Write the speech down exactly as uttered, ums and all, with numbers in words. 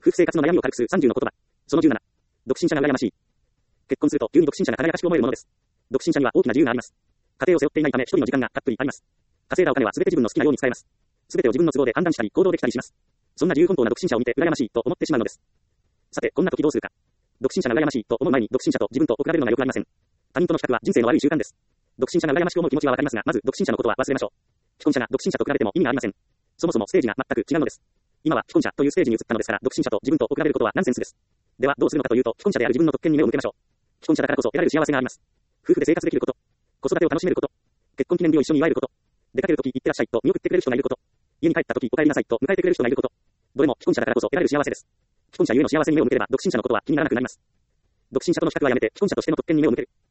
夫婦生活の悩みを軽くするさんじゅうの言葉。そのじゅうなな。独身者が羨ましい。結婚すると急に独身者が輝かしく思えるものです。独身者には大きな自由があります。家庭を背負っていないため一人の時間がたっぷりあります。稼いだお金はすべて自分の好きなように使えます。すべてを自分の都合で判断したり行動できたりします。そんな自由奔放な独身者を見て羨ましいと思ってしまうのです。さて、こんな時どうするか。独身者が羨ましいと思う前に独身者と自分とを比べるのが良くありません。他人との比較は人生の悪い習慣です。独身者が羨ましく思う気持ちはわかりますが、まず独身者のことは忘れましょう。既婚者が独身者と比べても意味がありません。そもそもステージが全く違うのです。今は既婚者というステージに移ったのですから、独身者と自分とを比べることはナンセンスです。ではどうするのかというと、既婚者である自分の特権に目を向けましょう。既婚者だからこそ得られる幸せがあります。夫婦で生活できること、子育てを楽しめること、結婚記念日を一緒に祝えること、出かけるとき行ってらっしゃいと見送ってくれる人がいること、家に帰ったときお帰りなさいと迎えてくれる人がいること、どれも既婚者だからこそ得られる幸せです。既婚者ゆえの幸せに目を向ければ独身者のことは気にならなくなります。独身者との比較はやめて既婚者としての特権に目を向ける。